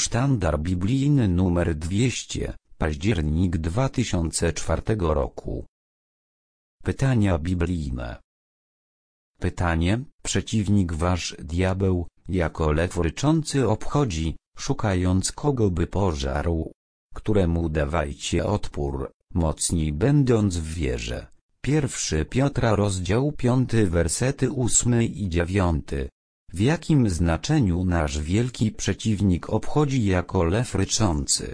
Sztandar biblijny numer 200, październik 2004 roku. Pytania biblijne. Pytanie: przeciwnik wasz diabeł, jako lew ryczący obchodzi, szukając kogo by pożarł. Któremu dawajcie odpór, mocniej będąc w wierze. 1 Piotra rozdział 5 wersety 8 i 9. W jakim znaczeniu nasz wielki przeciwnik obchodzi jako lew ryczący?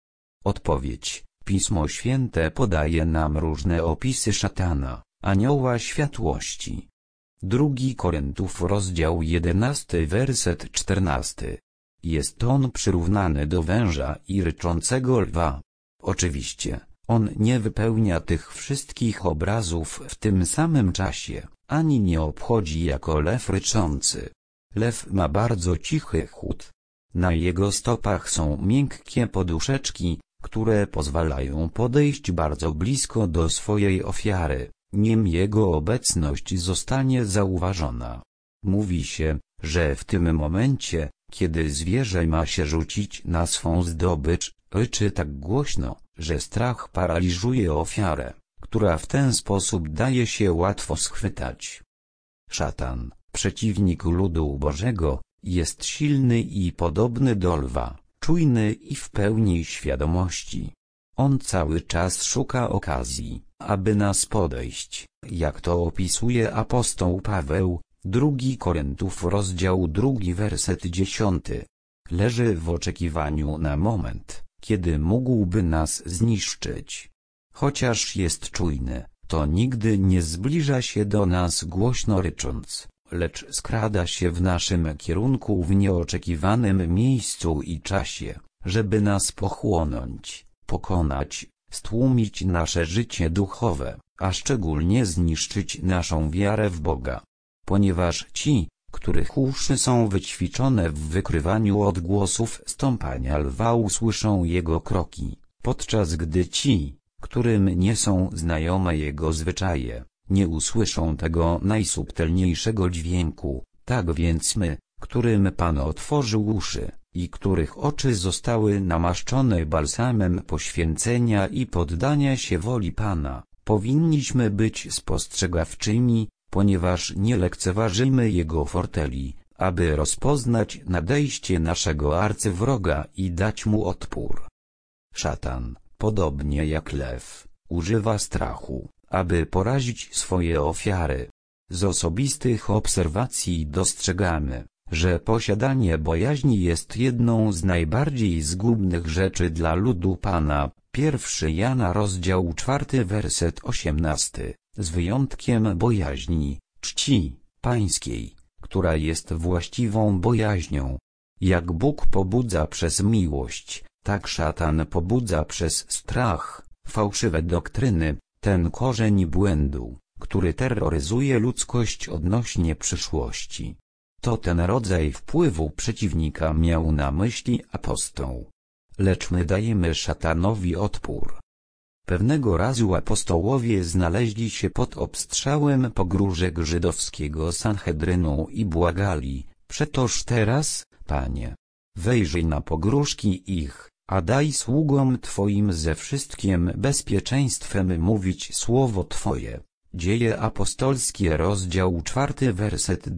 Odpowiedź: Pismo Święte podaje nam różne opisy szatana, anioła światłości. 2 Koryntiów rozdział 11 werset 14. Jest on przyrównany do węża i ryczącego lwa. Oczywiście, on nie wypełnia tych wszystkich obrazów w tym samym czasie, ani nie obchodzi jako lew ryczący. Lew ma bardzo cichy chód. Na jego stopach są miękkie poduszeczki, które pozwalają podejść bardzo blisko do swojej ofiary, nim jego obecność zostanie zauważona. Mówi się, że w tym momencie, kiedy zwierzę ma się rzucić na swą zdobycz, ryczy tak głośno, że strach paraliżuje ofiarę, która w ten sposób daje się łatwo schwytać. Szatan, przeciwnik ludu Bożego, jest silny i podobny do lwa, czujny i w pełni świadomości. On cały czas szuka okazji, aby nas podejść, jak to opisuje apostoł Paweł, 2 Koryntiów rozdział 2 werset 10. Leży w oczekiwaniu na moment, kiedy mógłby nas zniszczyć. Chociaż jest czujny, to nigdy nie zbliża się do nas głośno rycząc, lecz skrada się w naszym kierunku w nieoczekiwanym miejscu i czasie, żeby nas pochłonąć, pokonać, stłumić nasze życie duchowe, a szczególnie zniszczyć naszą wiarę w Boga. Ponieważ ci, których uszy są wyćwiczone w wykrywaniu odgłosów stąpania lwa, usłyszą jego kroki, podczas gdy ci, którym nie są znajome jego zwyczaje, nie usłyszą tego najsubtelniejszego dźwięku. Tak więc my, którym Pan otworzył uszy, i których oczy zostały namaszczone balsamem poświęcenia i poddania się woli Pana, powinniśmy być spostrzegawczymi, ponieważ nie lekceważymy jego forteli, aby rozpoznać nadejście naszego arcywroga i dać mu odpór. Szatan, podobnie jak lew, używa strachu, aby porazić swoje ofiary. Z osobistych obserwacji dostrzegamy, że posiadanie bojaźni jest jedną z najbardziej zgubnych rzeczy dla ludu Pana. 1 Jana rozdział 4 werset 18, z wyjątkiem bojaźni, czci pańskiej, która jest właściwą bojaźnią. Jak Bóg pobudza przez miłość, tak szatan pobudza przez strach, fałszywe doktryny, ten korzeń błędu, który terroryzuje ludzkość odnośnie przyszłości. To ten rodzaj wpływu przeciwnika miał na myśli apostoł. Lecz my dajemy szatanowi odpór. Pewnego razu apostołowie znaleźli się pod obstrzałem pogróżek żydowskiego Sanhedrynu i błagali: przetoż teraz, Panie, wejrzyj na pogróżki ich, a daj sługom Twoim ze wszystkim bezpieczeństwem mówić słowo Twoje. Dzieje apostolskie rozdział 4 werset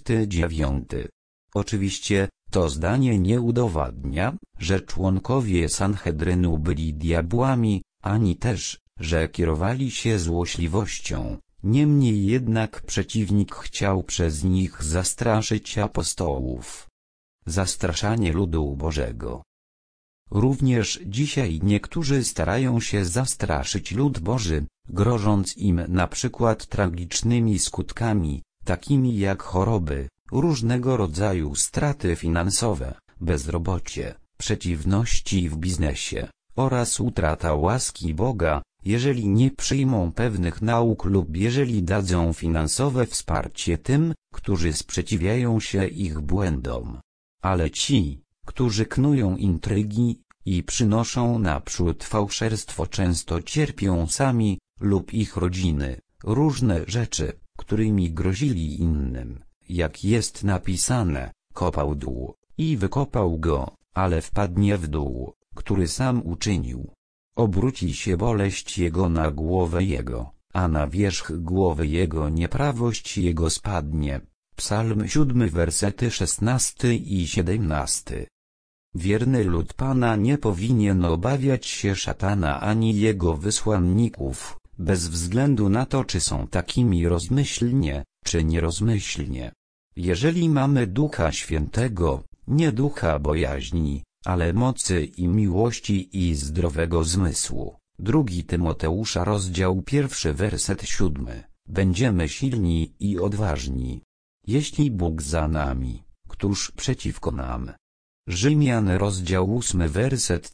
29. Oczywiście, to zdanie nie udowadnia, że członkowie Sanhedrynu byli diabłami, ani też, że kierowali się złośliwością. Niemniej jednak przeciwnik chciał przez nich zastraszyć apostołów. Zastraszanie ludu Bożego. Również dzisiaj niektórzy starają się zastraszyć lud Boży, grożąc im na przykład tragicznymi skutkami, takimi jak choroby, różnego rodzaju straty finansowe, bezrobocie, przeciwności w biznesie, oraz utrata łaski Boga, jeżeli nie przyjmą pewnych nauk lub jeżeli dadzą finansowe wsparcie tym, którzy sprzeciwiają się ich błędom. Ale ci, którzy knują intrygi i przynoszą naprzód fałszerstwo, często cierpią sami lub ich rodziny różne rzeczy, którymi grozili innym. Jak jest napisane, kopał dół i wykopał go, ale wpadnie w dół, który sam uczynił. Obróci się boleść jego na głowę jego, a na wierzch głowy jego nieprawość jego spadnie. Psalm 7, wersety 16 i 17. Wierny lud Pana nie powinien obawiać się szatana ani jego wysłanników, bez względu na to, czy są takimi rozmyślnie, czy nierozmyślnie. Jeżeli mamy Ducha Świętego, nie ducha bojaźni, ale mocy i miłości i zdrowego zmysłu. 2 Tymoteusza rozdział 1 werset 7. Będziemy silni i odważni. Jeśli Bóg za nami, któż przeciwko nam? Rzymian rozdział 8 werset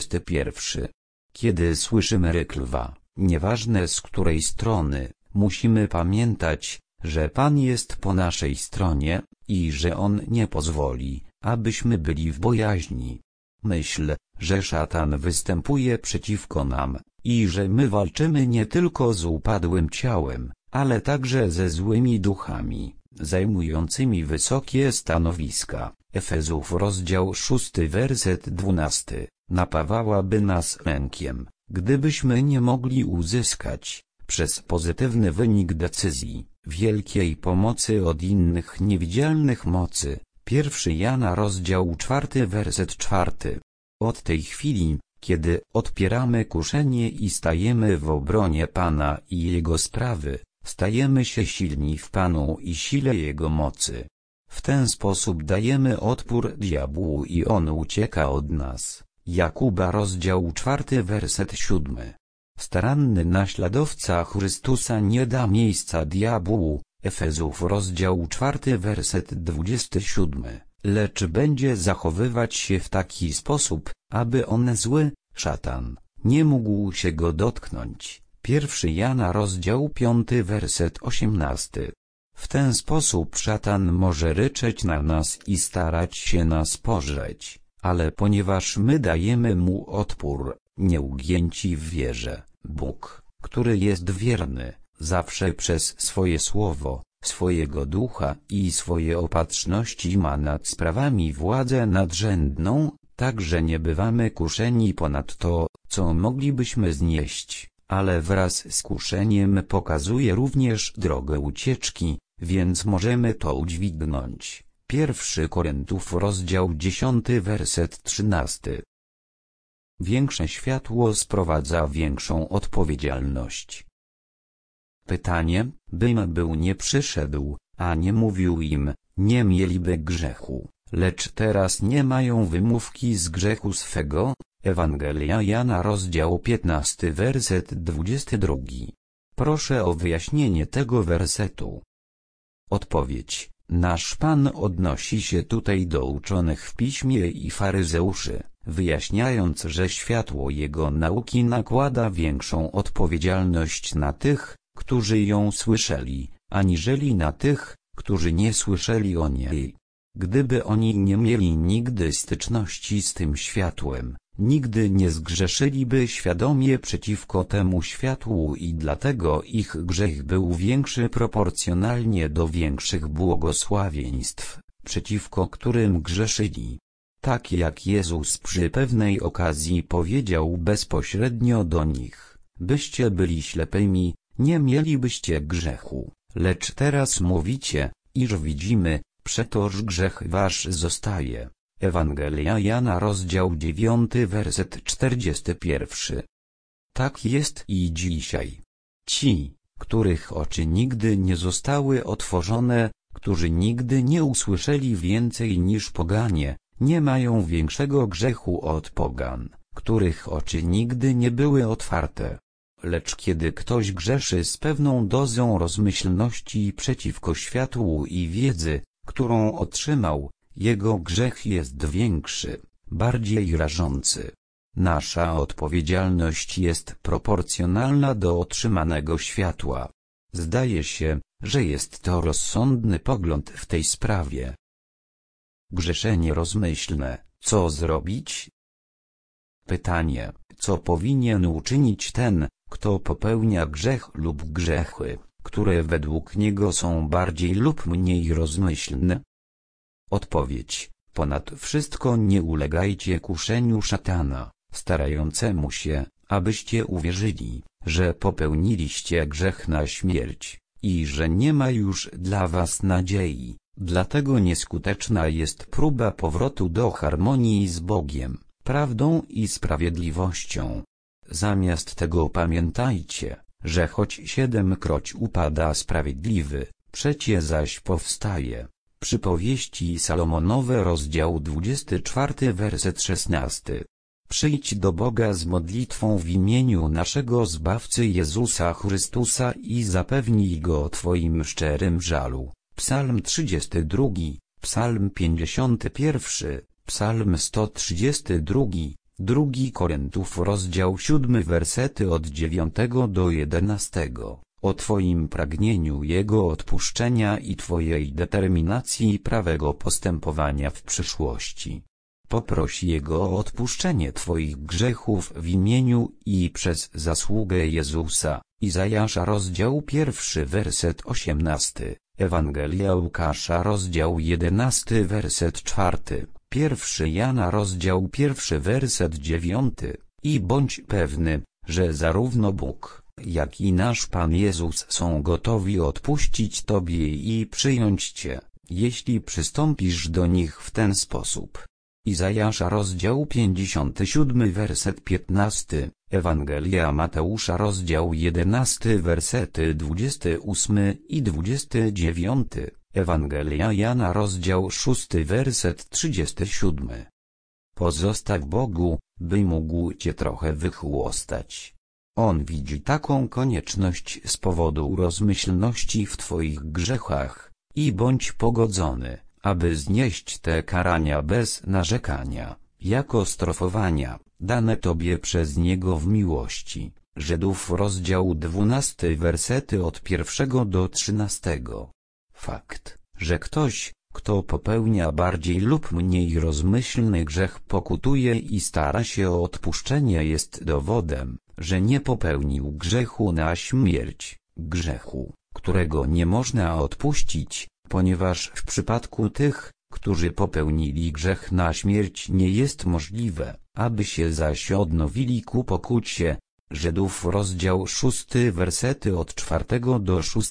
31. Kiedy słyszymy ryk lwa, nieważne z której strony, musimy pamiętać, że Pan jest po naszej stronie i że On nie pozwoli, abyśmy byli w bojaźni. Myśl, że szatan występuje przeciwko nam i że my walczymy nie tylko z upadłym ciałem, ale także ze złymi duchami, zajmującymi wysokie stanowiska. Efezów rozdział 6 werset 12, napawałaby nas lękiem, gdybyśmy nie mogli uzyskać, przez pozytywny wynik decyzji, wielkiej pomocy od innych niewidzialnych mocy. 1 Jana rozdział 4 werset 4. Od tej chwili, kiedy odpieramy kuszenie i stajemy w obronie Pana i Jego sprawy, stajemy się silni w Panu i sile Jego mocy. W ten sposób dajemy odpór diabłu i on ucieka od nas. Jakuba rozdział 4 werset 7. Staranny naśladowca Chrystusa nie da miejsca diabłu. Efezów rozdział 4 werset 27, lecz będzie zachowywać się w taki sposób, aby on zły, szatan, nie mógł się go dotknąć. 1 Jana rozdział 5 werset 18. W ten sposób szatan może ryczeć na nas i starać się nas pożreć, ale ponieważ my dajemy mu odpór, nieugięci w wierze, Bóg, który jest wierny, zawsze przez swoje słowo, swojego ducha i swoje opatrzności ma nad sprawami władzę nadrzędną, tak że nie bywamy kuszeni ponad to, co moglibyśmy znieść, ale wraz z kuszeniem pokazuje również drogę ucieczki, więc możemy to udźwignąć. 1 Koryntiów rozdział 10 werset 13. Większe światło sprowadza większą odpowiedzialność. Pytanie, bym był nie przyszedł, a nie mówił im, nie mieliby grzechu, lecz teraz nie mają wymówki z grzechu swego. Ewangelia Jana rozdział 15 werset 22. Proszę o wyjaśnienie tego wersetu. Odpowiedź. Nasz Pan odnosi się tutaj do uczonych w piśmie i faryzeuszy, wyjaśniając, że światło Jego nauki nakłada większą odpowiedzialność na tych, którzy ją słyszeli, aniżeli na tych, którzy nie słyszeli o niej. Gdyby oni nie mieli nigdy styczności z tym światłem, nigdy nie zgrzeszyliby świadomie przeciwko temu światłu i dlatego ich grzech był większy proporcjonalnie do większych błogosławieństw, przeciwko którym grzeszyli. Tak jak Jezus przy pewnej okazji powiedział bezpośrednio do nich, byście byli ślepymi, nie mielibyście grzechu, lecz teraz mówicie, iż widzimy, przetoż grzech wasz zostaje. Ewangelia Jana rozdział 9 werset 41. Tak jest i dzisiaj. Ci, których oczy nigdy nie zostały otworzone, którzy nigdy nie usłyszeli więcej niż poganie, nie mają większego grzechu od pogan, których oczy nigdy nie były otwarte. Lecz kiedy ktoś grzeszy z pewną dozą rozmyślności przeciwko światłu i wiedzy, którą otrzymał, jego grzech jest większy, bardziej rażący. Nasza odpowiedzialność jest proporcjonalna do otrzymanego światła. Zdaje się, że jest to rozsądny pogląd w tej sprawie. Grzeszenie rozmyślne, co zrobić? Pytanie, co powinien uczynić ten, kto popełnia grzech lub grzechy, które według niego są bardziej lub mniej rozmyślne? Odpowiedź. Ponad wszystko nie ulegajcie kuszeniu szatana, starającemu się, abyście uwierzyli, że popełniliście grzech na śmierć, i że nie ma już dla was nadziei. Dlatego nieskuteczna jest próba powrotu do harmonii z Bogiem, prawdą i sprawiedliwością. Zamiast tego pamiętajcie, że choć 7-kroć upada sprawiedliwy, przecie zaś powstaje. Przypowieści Salomonowe, rozdział 24, werset 16. Przyjdź do Boga z modlitwą w imieniu naszego Zbawcy Jezusa Chrystusa i zapewnij Go Twoim szczerym żalu. Psalm 32, Psalm 51, Psalm 132, 2 Koryntiów rozdział 7 wersety od 9 do 11. O Twoim pragnieniu Jego odpuszczenia i Twojej determinacji prawego postępowania w przyszłości. Poproś Jego o odpuszczenie Twoich grzechów w imieniu i przez zasługę Jezusa. Izajasza rozdział 1 werset 18, Ewangelia Łukasza rozdział 11 werset 4, 1 Jana rozdział 1 werset 9. I bądź pewny, że zarówno Bóg, jak i nasz Pan Jezus są gotowi odpuścić Tobie i przyjąć Cię, jeśli przystąpisz do nich w ten sposób. Izajasza rozdział 57 werset 15, Ewangelia Mateusza rozdział 11 wersety 28 i 29, Ewangelia Jana rozdział 6 werset 37. Pozostaw Bogu, by mógł Cię trochę wychłostać. On widzi taką konieczność z powodu rozmyślności w Twoich grzechach, i bądź pogodzony, aby znieść te karania bez narzekania, jako strofowania, dane Tobie przez Niego w miłości. Żydów rozdział 12 wersety od 1 do 13. Fakt, że ktoś, kto popełnia bardziej lub mniej rozmyślny grzech, pokutuje i stara się o odpuszczenie, jest dowodem, że nie popełnił grzechu na śmierć, grzechu, którego nie można odpuścić, ponieważ w przypadku tych, którzy popełnili grzech na śmierć, nie jest możliwe, aby się zaś odnowili ku pokucie. Żydów rozdział 6 wersety od 4 do 6.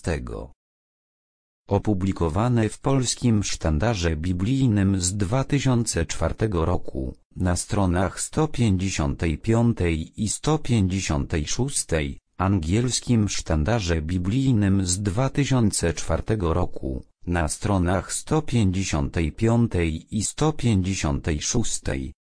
Opublikowane w Polskim Sztandarze Biblijnym z 2004 roku, na stronach 155 i 156, Angielskim Sztandarze Biblijnym z 2004 roku, na stronach 155 i 156.